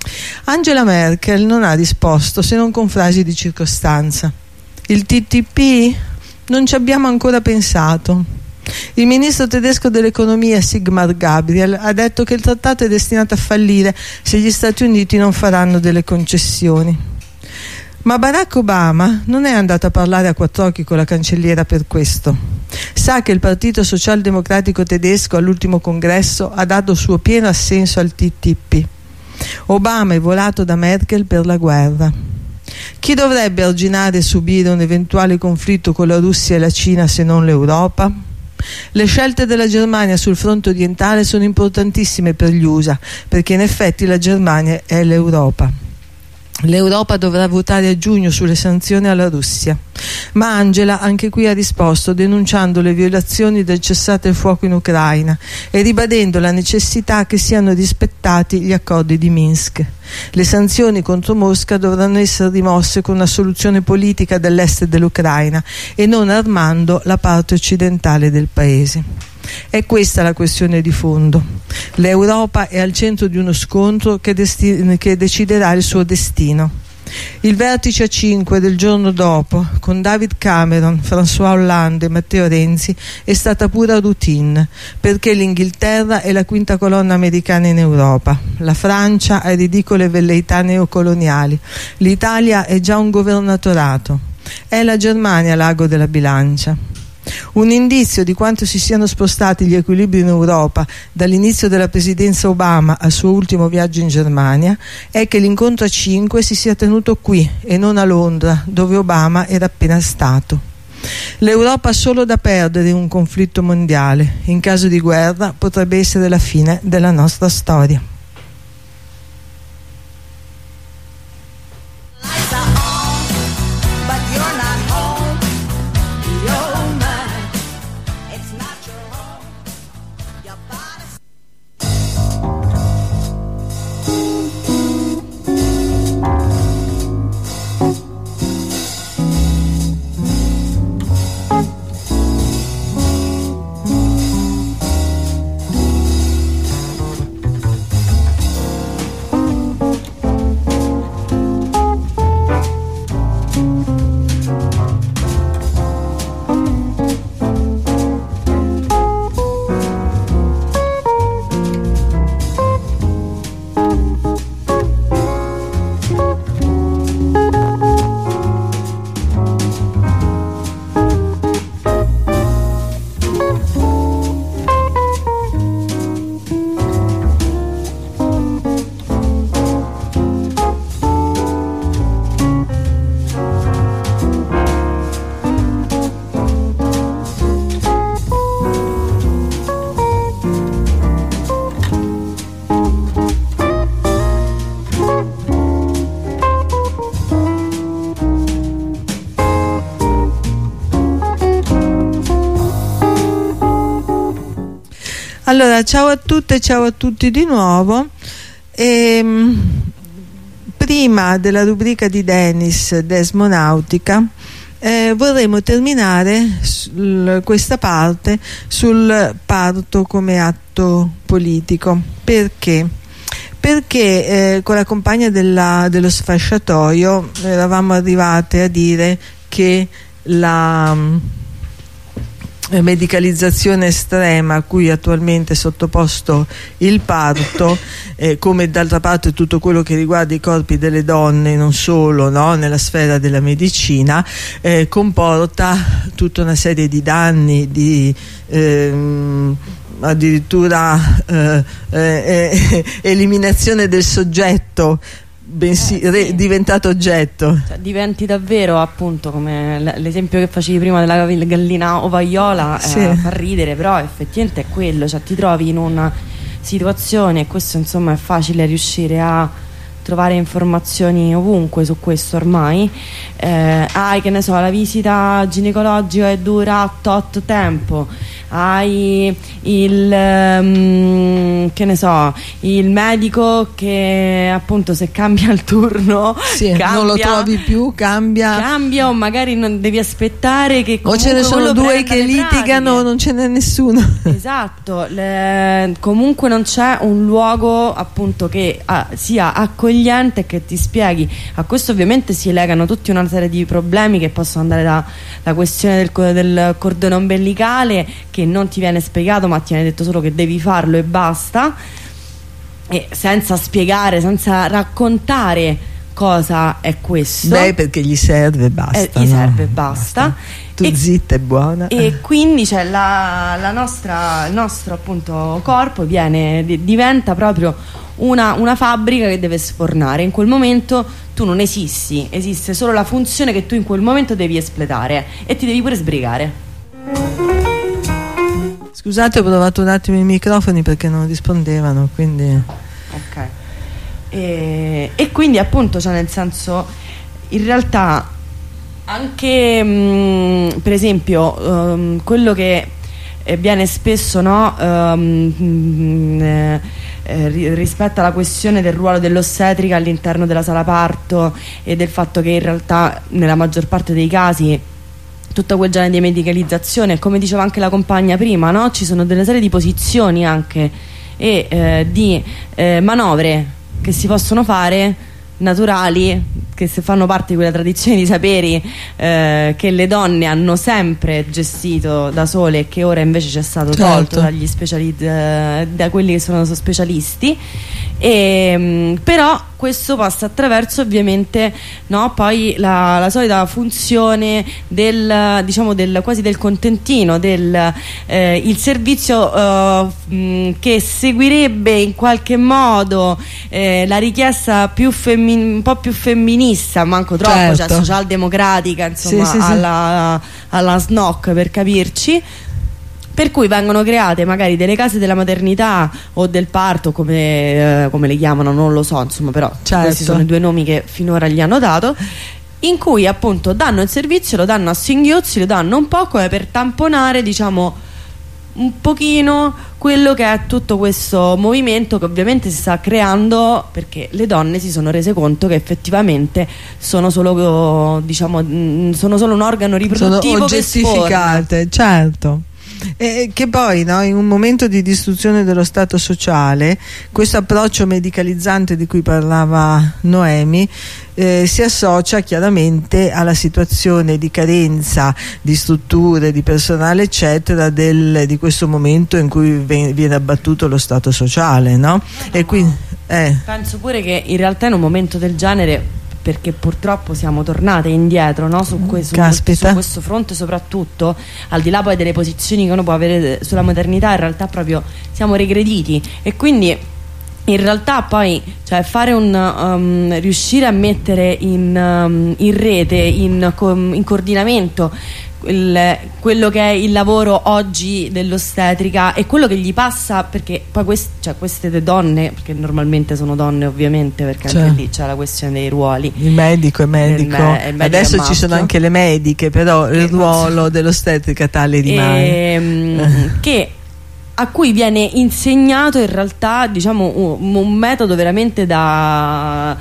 A: Angela Merkel non ha risposto se non con frasi di circostanza. Il TTP? Non ci abbiamo ancora pensato. Il ministro tedesco dell'economia Sigmar Gabriel ha detto che il trattato è destinato a fallire se gli Stati Uniti non faranno delle concessioni. Ma Barack Obama non è andato a parlare a quattro occhi con la cancelliera per questo. Sa che il Partito Socialdemocratico tedesco all'ultimo congresso ha dato il suo pieno assenso al TTP. Obama è volato da Merkel per la guerra. Chi dovrebbe arginare e subire un eventuale conflitto con la Russia e la Cina se non l'Europa? Le scelte della Germania sul fronte orientale sono importantissime per gli USA, perché in effetti la Germania è l'Europa. L'Europa dovrà votare a giugno sulle sanzioni alla Russia, ma Angela anche qui ha risposto denunciando le violazioni del cessate il fuoco in Ucraina e ribadendo la necessità che siano rispettati gli accordi di Minsk. Le sanzioni contro Mosca dovranno essere rimosse con una soluzione politica dell'est dell'Ucraina e non armando la parte occidentale del paese. È questa la questione di fondo. L'Europa è al centro di uno scontro che deciderà il suo destino. Il vertice a 5 del giorno dopo, con David Cameron, François Hollande e Matteo Renzi, è stata pura routine, perché l'Inghilterra è la quinta colonna americana in Europa, la Francia ha ridicole velleità neocoloniali, l'Italia è già un governatorato, è la Germania l'ago della bilancia. Un indizio di quanto si siano spostati gli equilibri in Europa dall'inizio della presidenza Obama al suo ultimo viaggio in Germania è che l'incontro a 5 si sia tenuto qui e non a Londra, dove Obama era appena stato. L'Europa ha solo da perdere in un conflitto mondiale. In caso di guerra potrebbe essere la fine della nostra storia. Allora, ciao a tutte e ciao a tutti di nuovo. Prima della rubrica di Dennis Desmonautica vorremmo terminare questa parte sul parto come atto politico. Perché? Perché con la compagna dello sfasciatoio eravamo arrivate a dire che la medicalizzazione estrema a cui attualmente è sottoposto il parto, come d'altra parte tutto quello che riguarda i corpi delle donne, non solo, no, nella sfera della medicina, comporta tutta una serie di danni, di addirittura eliminazione del soggetto, bensì sì, diventato oggetto.
D: Cioè, diventi davvero, appunto, come l'esempio che facevi prima della gallina ovaiola,
A: sì,
D: fa ridere, però effettivamente è quello, cioè ti trovi in una situazione, e questo insomma è facile riuscire a trovare informazioni ovunque su questo ormai, che ne so, la visita ginecologica dura tot tempo, hai il che ne so, il medico che appunto se cambia il turno
A: non lo trovi più, cambia
D: o magari non devi aspettare che
A: o ce ne sono due che litigano o non ce n'è nessuno.
D: Esatto, comunque non c'è un luogo appunto che sia accogliente e che ti spieghi. A questo ovviamente si legano tutta una serie di problemi che possono andare da questione del cordone ombelicale, che non ti viene spiegato ma ti viene detto solo che devi farlo e basta, e senza spiegare, senza raccontare cosa è questo.
A: Perché gli serve, basta.
D: Gli serve, basta.
A: Tu zitta e buona.
D: E quindi c'è il nostro appunto corpo diventa proprio una fabbrica che deve sfornare. In quel momento tu non esisti, esiste solo la funzione che tu in quel momento devi espletare e ti devi pure sbrigare.
A: Scusate, ho provato un attimo i microfoni perché non rispondevano, quindi
D: ok. E quindi appunto, cioè nel senso, in realtà anche per esempio quello che viene spesso rispetto alla questione del ruolo dell'ostetrica all'interno della sala parto e del fatto che in realtà nella maggior parte dei casi tutto quel genere di medicalizzazione, come diceva anche la compagna prima, no? Ci sono delle serie di posizioni anche e di manovre che si possono fare naturali, che se fanno parte di quella tradizione di saperi che le donne hanno sempre gestito da sole e che ora invece c'è stato tolto dagli da quelli che sono specialisti, però questo passa attraverso ovviamente poi la solita funzione quasi del contentino, il servizio che seguirebbe in qualche modo la richiesta un po' più femminista, manco troppo, cioè socialdemocratica, insomma, alla SNOC, per capirci. Per cui vengono create magari delle case della maternità o del parto, come le chiamano, non lo so, insomma, però questi sono i due nomi che finora gli hanno dato, in cui appunto danno il servizio, lo danno a singhiozzi, lo danno un po' come per tamponare, diciamo, un pochino quello che è tutto questo movimento che ovviamente si sta creando, perché le donne si sono rese conto che effettivamente sono solo, diciamo, sono solo un organo riproduttivo,
A: sono oggettificate, certo. Che poi in un momento di distruzione dello stato sociale, questo approccio medicalizzante di cui parlava Noemi si associa chiaramente alla situazione di carenza di strutture, di personale eccetera di questo momento in cui viene abbattuto lo stato sociale, no? E quindi
D: penso pure che in realtà in un momento del genere, perché purtroppo siamo tornate indietro, no? su questo fronte, soprattutto al di là poi delle posizioni che uno può avere sulla maternità, in realtà proprio siamo regrediti, e quindi in realtà poi, cioè, fare riuscire a mettere in rete, in coordinamento quello che è il lavoro oggi dell'ostetrica e quello che gli passa, perché poi queste donne, perché normalmente sono donne ovviamente, perché anche lì c'è la questione dei ruoli,
A: il medico è medico, adesso ci sono anche le mediche, però il ruolo dell'ostetrica tale rimane,
D: a cui viene insegnato in realtà, diciamo, un metodo veramente da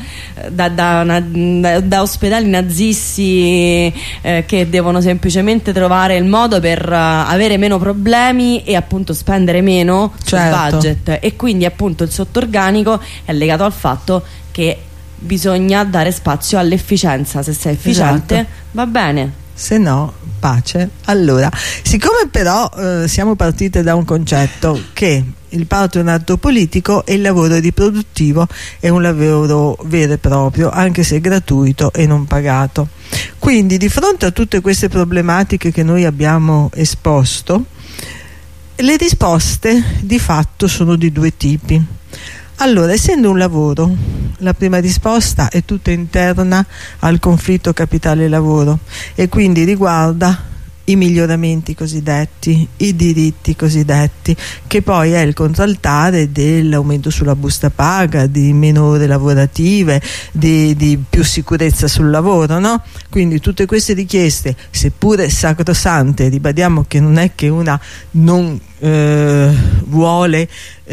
D: ospedali nazisti che devono semplicemente trovare il modo per avere meno problemi e appunto spendere meno sul budget, e quindi appunto il sottorganico è legato al fatto che bisogna dare spazio all'efficienza. Se sei efficiente va bene,
A: se no pace. Allora, siccome però siamo partite da un concetto che il parto è un atto politico e il lavoro riproduttivo è un lavoro vero e proprio, anche se gratuito e non pagato, quindi di fronte a tutte queste problematiche che noi abbiamo esposto, le risposte di fatto sono di due tipi. Allora, essendo un lavoro, la prima risposta è tutta interna al conflitto capitale-lavoro e quindi riguarda i miglioramenti cosiddetti, i diritti cosiddetti, che poi è il contraltare dell'aumento sulla busta paga, di meno ore lavorative, di più sicurezza sul lavoro, no? Quindi tutte queste richieste, seppure sacrosante, ribadiamo che non è che una non vuole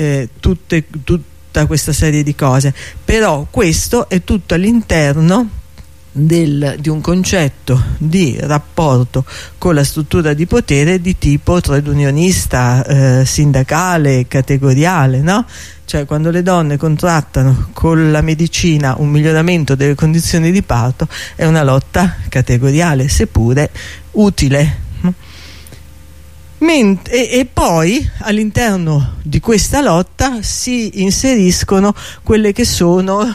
A: tutta questa serie di cose, però questo è tutto all'interno di un concetto di rapporto con la struttura di potere di tipo trade unionista, sindacale, categoriale, no? Cioè, quando le donne contrattano con la medicina un miglioramento delle condizioni di parto, è una lotta categoriale, seppure utile. E poi all'interno di questa lotta si inseriscono quelle che sono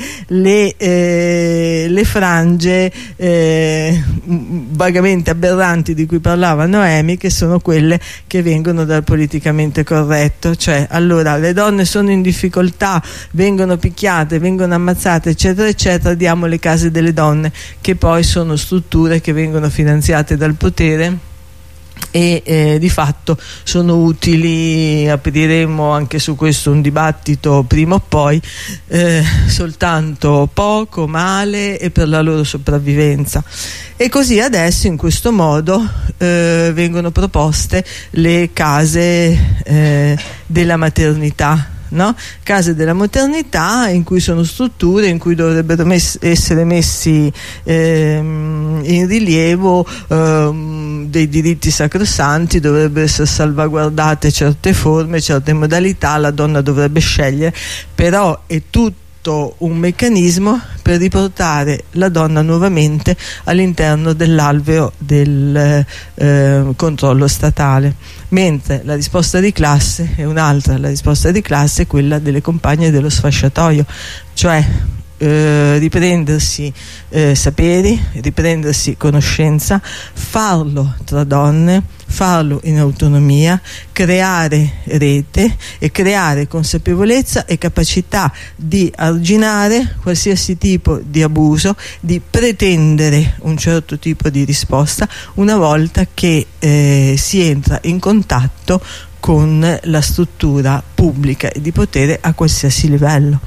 A: le frange vagamente aberranti di cui parlava Noemi, che sono quelle che vengono dal politicamente corretto. Cioè, allora, le donne sono in difficoltà, vengono picchiate, vengono ammazzate, eccetera eccetera, diamo le case delle donne, che poi sono strutture che vengono finanziate dal potere e di fatto sono utili. Apriremo anche su questo un dibattito prima o poi, soltanto poco, male e per la loro sopravvivenza. E così adesso, in questo modo, vengono proposte le case della maternità, no? Case della maternità, in cui sono strutture in cui dovrebbero essere messi in rilievo dei diritti sacrosanti, dovrebbero essere salvaguardate certe forme, certe modalità, la donna dovrebbe scegliere, però è tutto un meccanismo per riportare la donna nuovamente all'interno dell'alveo del controllo statale, mentre la risposta di classe è un'altra. La risposta di classe è quella delle compagne dello sfasciatoio, cioè riprendersi saperi, riprendersi conoscenza, farlo tra donne, farlo in autonomia, creare rete e creare consapevolezza e capacità di arginare qualsiasi tipo di abuso, di pretendere un certo tipo di risposta una volta che si entra in contatto con la struttura pubblica e di potere a qualsiasi livello.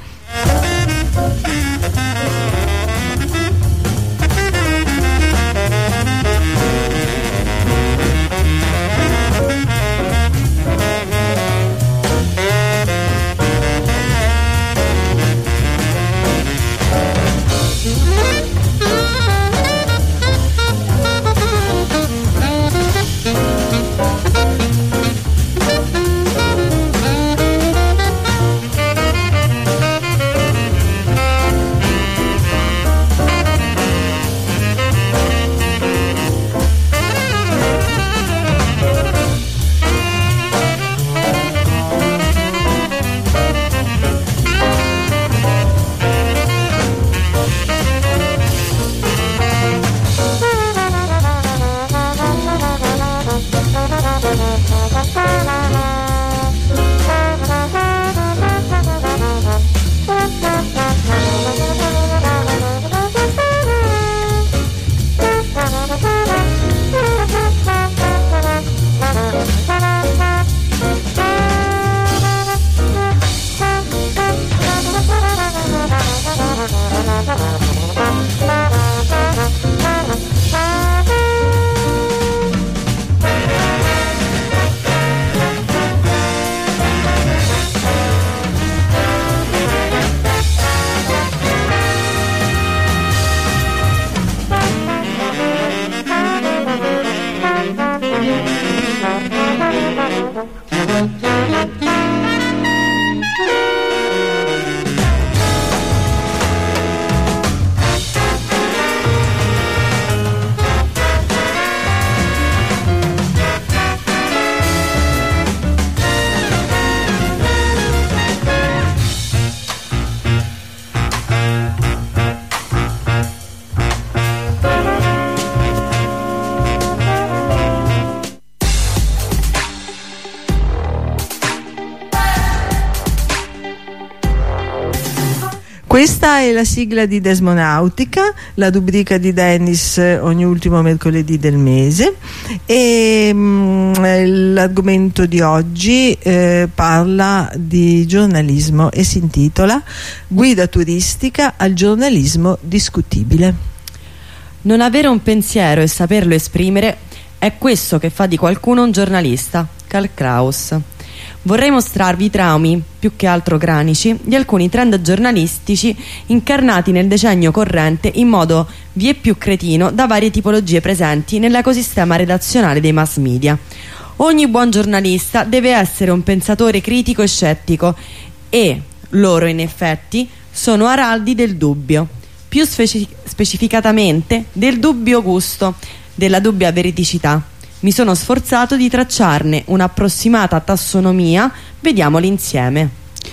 A: Questa è la sigla di Desmonautica, la rubrica di Dennis ogni ultimo mercoledì del mese, e l'argomento di oggi parla di giornalismo e si intitola Guida turistica al giornalismo discutibile.
D: Non avere un pensiero e saperlo esprimere è questo che fa di qualcuno un giornalista. Karl Kraus. Vorrei mostrarvi i traumi, più che altro cranici, di alcuni trend giornalistici incarnati nel decennio corrente in modo vieppiù cretino da varie tipologie presenti nell'ecosistema redazionale dei mass media. Ogni buon giornalista deve essere un pensatore critico e scettico, e loro in effetti sono araldi del dubbio, più specificatamente del dubbio gusto, della dubbia veridicità. Mi sono sforzato di tracciarne un'approssimata tassonomia, vediamoli insieme.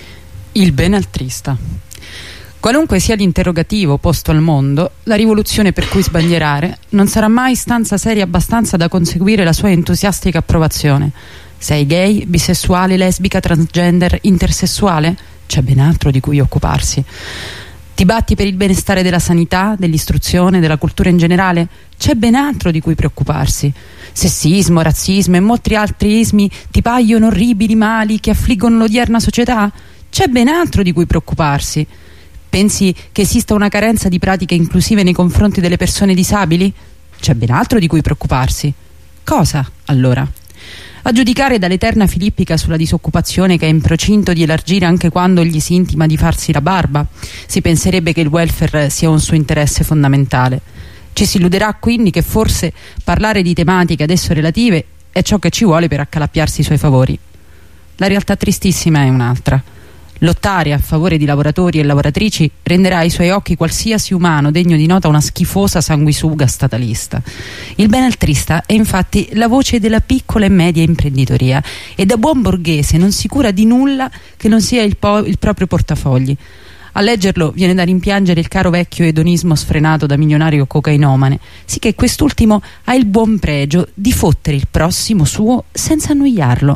G: Il benaltrista. Qualunque sia l'interrogativo posto al mondo, la rivoluzione per cui sbandierare non sarà mai stanza seria abbastanza da conseguire la sua entusiastica approvazione. Sei gay, bisessuale, lesbica, transgender, intersessuale? C'è ben altro di cui occuparsi. Ti batti per il benestare della sanità, dell'istruzione, della cultura in generale? C'è ben altro di cui preoccuparsi. Sessismo, razzismo e molti altri ismi ti paiono orribili mali che affliggono l'odierna società? C'è ben altro di cui preoccuparsi. Pensi che esista una carenza di pratiche inclusive nei confronti delle persone disabili? C'è ben altro di cui preoccuparsi. Cosa, allora? A giudicare dall'eterna filippica sulla disoccupazione che è in procinto di elargire anche quando gli si intima di farsi la barba, si penserebbe che il welfare sia un suo interesse fondamentale. Ci si illuderà quindi che forse parlare di tematiche ad esso relative è ciò che ci vuole per accalappiarsi i suoi favori. La realtà tristissima è un'altra. Lottare a favore di lavoratori e lavoratrici renderà ai suoi occhi qualsiasi umano degno di nota una schifosa sanguisuga statalista. Il benaltrista è infatti la voce della piccola e media imprenditoria e da buon borghese non si cura di nulla che non sia il proprio portafogli. A leggerlo viene da rimpiangere il caro vecchio edonismo sfrenato da milionario cocainomane, sicché quest'ultimo ha il buon pregio di fottere il prossimo suo senza annoiarlo.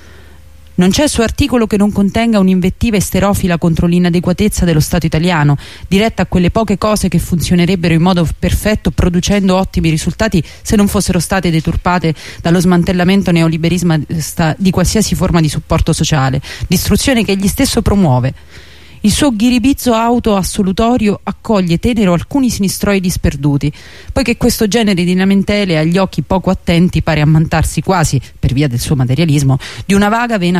G: Non c'è suo articolo che non contenga un'invettiva esterofila contro l'inadeguatezza dello Stato italiano, diretta a quelle poche cose che funzionerebbero in modo perfetto producendo ottimi risultati se non fossero state deturpate dallo smantellamento neoliberista di qualsiasi forma di supporto sociale, distruzione che egli stesso promuove. Il suo ghiribizzo autoassolutorio accoglie tenero alcuni sinistroidi sperduti, poiché questo genere di lamentele agli occhi poco attenti pare ammantarsi quasi, per via del suo materialismo, di una vaga vena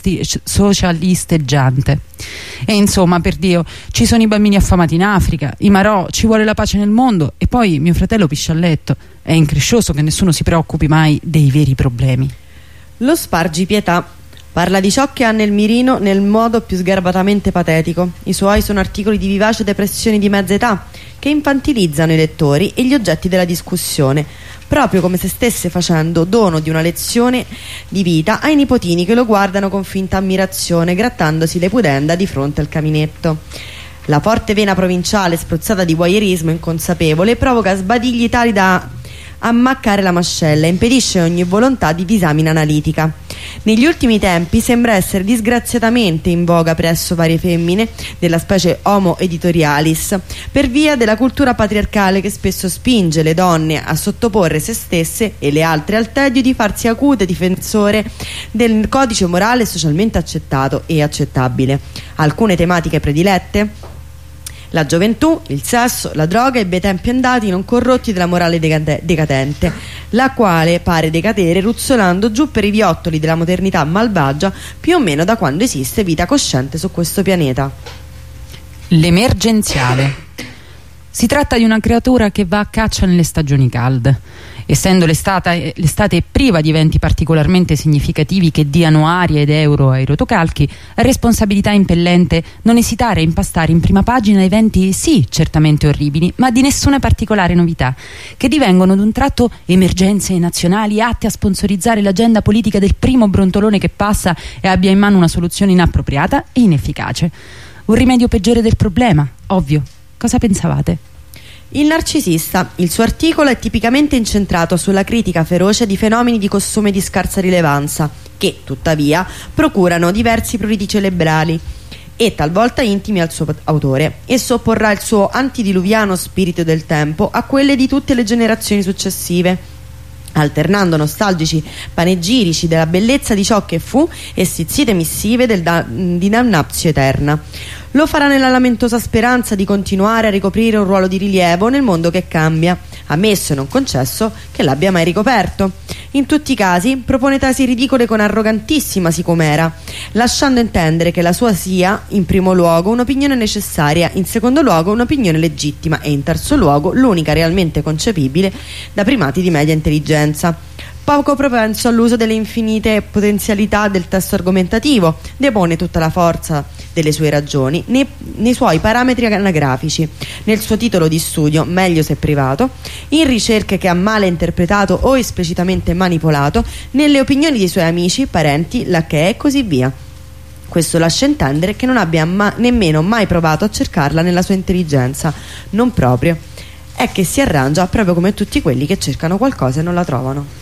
G: socialisteggiante. E insomma, per Dio, ci sono i bambini affamati in Africa, i marò, ci vuole la pace nel mondo, e poi mio fratello piscia a letto. È increscioso che nessuno si preoccupi mai dei veri problemi.
D: Lo spargipietà parla di ciò che ha nel mirino nel modo più sgarbatamente patetico. I suoi sono articoli di vivace depressione di mezza età che infantilizzano i lettori e gli oggetti della discussione, proprio come se stesse facendo dono di una lezione di vita ai nipotini che lo guardano con finta ammirazione, grattandosi le pudenda di fronte al caminetto. La forte vena provinciale spruzzata di voyeurismo inconsapevole provoca sbadigli tali da ammaccare la mascella e impedisce ogni volontà di disamina analitica. Negli ultimi tempi sembra essere disgraziatamente in voga presso varie femmine della specie Homo editorialis per via della cultura patriarcale che spesso spinge le donne a sottoporre se stesse e le altre al tedio di farsi acute difensore del codice morale socialmente accettato e accettabile. Alcune tematiche predilette: la gioventù, il sesso, la droga e i bei tempi andati non corrotti della morale decadente, la quale pare decadere ruzzolando giù per i viottoli della modernità malvagia più o meno da quando esiste vita cosciente su questo pianeta.
G: L'emergenziale. Si tratta di una creatura che va a caccia nelle stagioni calde. Essendo l'estate priva di eventi particolarmente significativi che diano aria ed euro ai rotocalchi, è responsabilità impellente non esitare a impastare in prima pagina eventi sì certamente orribili, ma di nessuna particolare novità, che divengono d'un tratto emergenze nazionali atte a sponsorizzare l'agenda politica del primo brontolone che passa e abbia in mano una soluzione inappropriata e inefficace. Un rimedio peggiore del problema, ovvio. Cosa pensavate?
D: Il narcisista. Il suo articolo è tipicamente incentrato sulla critica feroce di fenomeni di costume di scarsa rilevanza che, tuttavia, procurano diversi pruriti cerebrali.
H: e talvolta intimi al suo autore. Esso opporrà il suo antidiluviano spirito del tempo a quelle di tutte le generazioni successive, alternando nostalgici panegirici della bellezza di ciò che fu e stizzite missive di damnatio eterna. Lo farà nella lamentosa speranza di continuare a ricoprire un ruolo di rilievo nel mondo che cambia, ammesso e non concesso che l'abbia mai ricoperto. In tutti i casi propone tesi ridicole con arrogantissima sicumera, lasciando intendere che la sua sia, in primo luogo, un'opinione necessaria, in secondo luogo un'opinione legittima e in terzo luogo l'unica realmente concepibile da primati di media intelligenza. Poco propenso all'uso delle infinite potenzialità del testo argomentativo, depone tutta la forza delle sue ragioni nei suoi parametri anagrafici, nel suo titolo di studio, meglio se privato, in ricerche che ha male interpretato o esplicitamente manipolato, nelle opinioni dei suoi amici, parenti, lacchè e così via. Questo lascia intendere che non abbia nemmeno mai provato a cercarla nella sua intelligenza, non proprio, è che si arrangia proprio come tutti quelli che cercano qualcosa e non la trovano.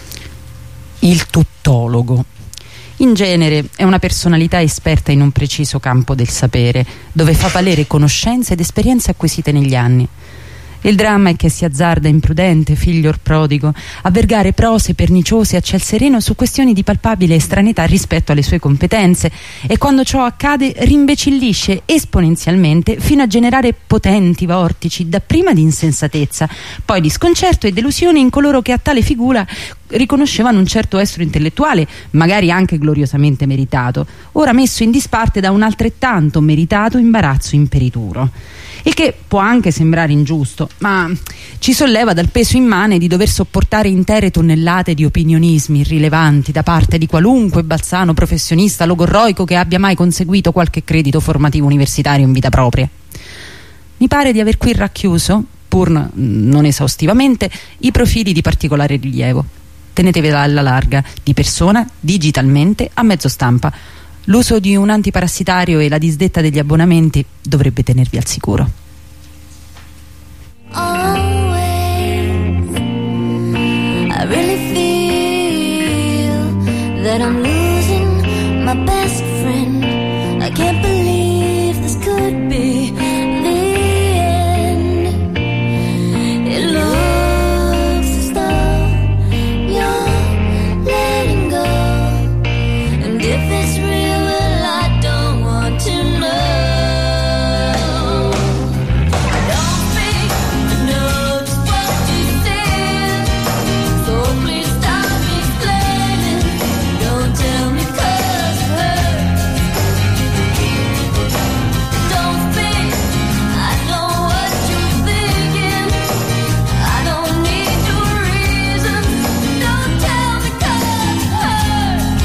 G: Il tuttologo. In genere è una personalità esperta in un preciso campo del sapere, dove fa valere conoscenze ed esperienze acquisite negli anni. Il dramma è che si azzarda imprudente, figlior prodigo, a vergare prose perniciose a ciel sereno su questioni di palpabile estraneità rispetto alle sue competenze, e quando ciò accade rimbecillisce esponenzialmente fino a generare potenti vortici, dapprima di insensatezza, poi di sconcerto e delusione in coloro che a tale figura riconoscevano un certo estro intellettuale, magari anche gloriosamente meritato, ora messo in disparte da un altrettanto meritato imbarazzo imperituro. Il che può anche sembrare ingiusto, ma ci solleva dal peso immane di dover sopportare intere tonnellate di opinionismi irrilevanti da parte di qualunque balzano professionista logorroico che abbia mai conseguito qualche credito formativo universitario in vita propria. Mi pare di aver qui racchiuso, pur non esaustivamente, i profili di particolare rilievo. Tenetevela alla larga, di persona, digitalmente, a mezzo stampa. L'uso di un antiparassitario e la disdetta degli abbonamenti dovrebbe tenervi al sicuro.
B: I really feel that I'm losing my best friend. I can't believe this could be the end. It looks as though you're letting go, and if it's real, well, I don't want to know. Don't think I know just what you said, so please stop explaining. Don't tell me 'cause it hurts. Don't think I know what you're thinking. I don't need your reasons. Don't tell me 'cause it hurts.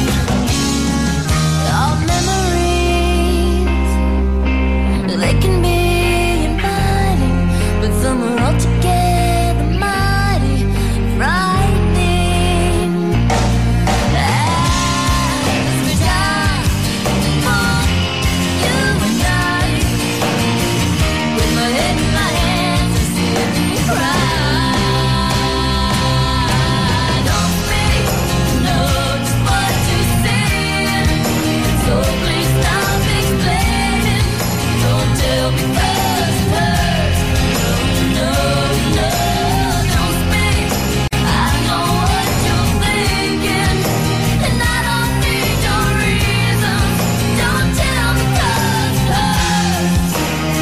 B: Our memories, they can be inviting, but some are altogether mighty frightening. As we die for you and I, with my head in my hands and seeing me cry. Don't think you know just what you're saying, so please stop explaining. Don't tell me 'cause it hurts. No, no, don't speak. I know what you're thinking, and I don't need your reasons. Don't tell me 'cause it hurts.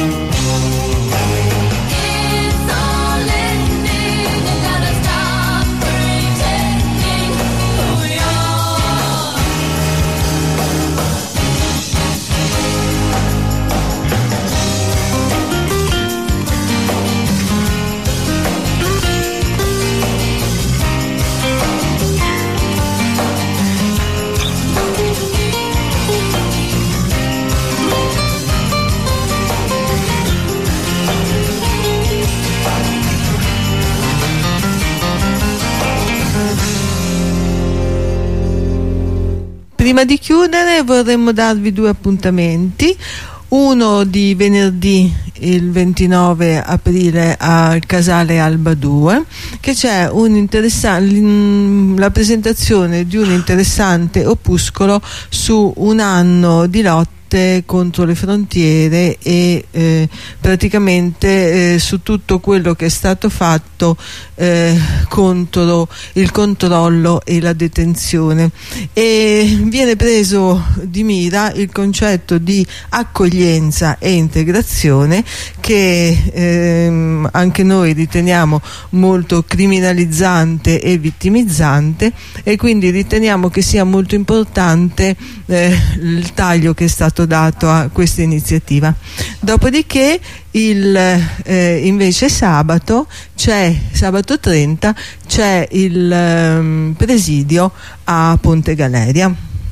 B: It's all ending. You gotta stop pretending who you are.
A: Prima di chiudere vorremmo darvi due appuntamenti, uno di venerdì il 29 aprile al Casale Alba 2, che c'è la presentazione di un interessante opuscolo su un anno di lotta lotte contro le frontiere e praticamente su tutto quello che è stato fatto contro il controllo e la detenzione, e viene preso di mira il concetto di accoglienza e integrazione che anche noi riteniamo molto criminalizzante e vittimizzante, e quindi riteniamo che sia molto importante il taglio che è stato dato a questa iniziativa. Dopodiché invece sabato 30 c'è il presidio a Ponte Galeria.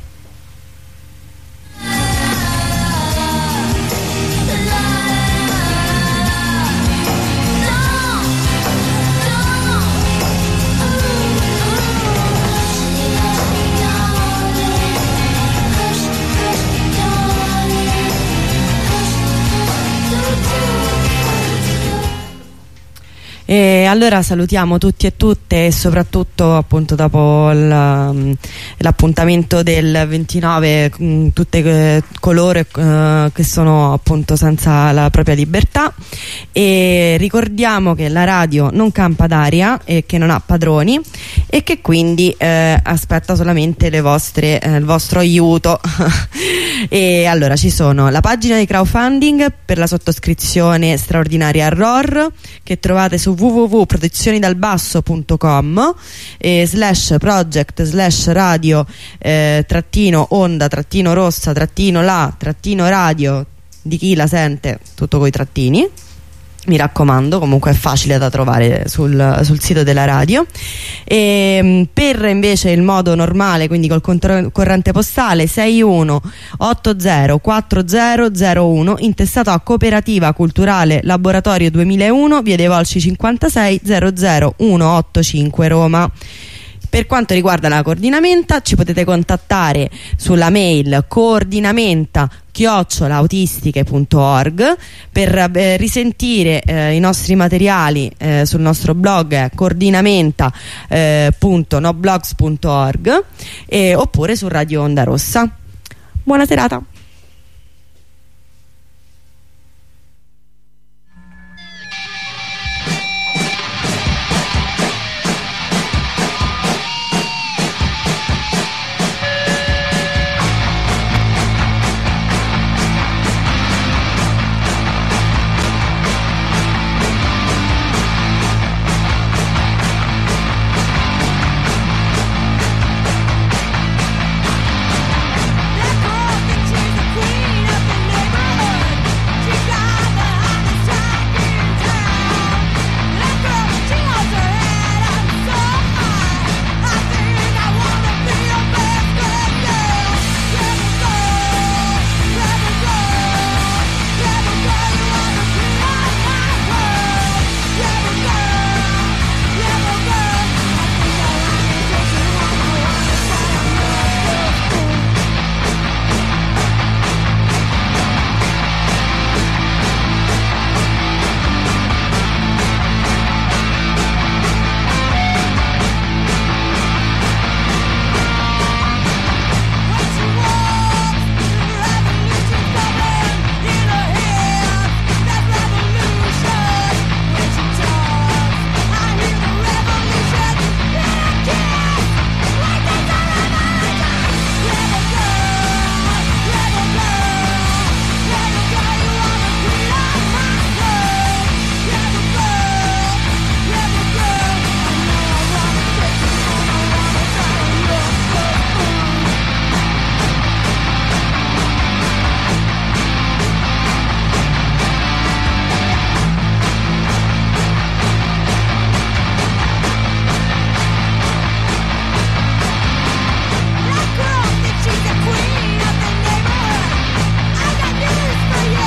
H: E allora salutiamo tutti e tutte, e soprattutto appunto dopo l'appuntamento del 29 tutte coloro che sono appunto senza la propria libertà, e ricordiamo che la radio non campa d'aria e che non ha padroni, e che quindi aspetta solamente il vostro aiuto. E allora ci sono la pagina di crowdfunding per la sottoscrizione straordinaria a ROR, che trovate su www.protezionidalbasso.com /project/radio -onda-rossa-radio di chi la sente, tutto coi trattini. Mi raccomando, comunque è facile da trovare sul sito della radio. E per invece il modo normale, quindi col corrente postale 61804001, intestato a Cooperativa Culturale Laboratorio 2001, via dei Volsci 56 00185 Roma. Per quanto riguarda la coordinamenta, ci potete contattare sulla mail coordinamenta@autistiche.org per risentire i nostri materiali sul nostro blog coordinamenta.noblogs.org oppure su Radio Onda Rossa. Buona serata.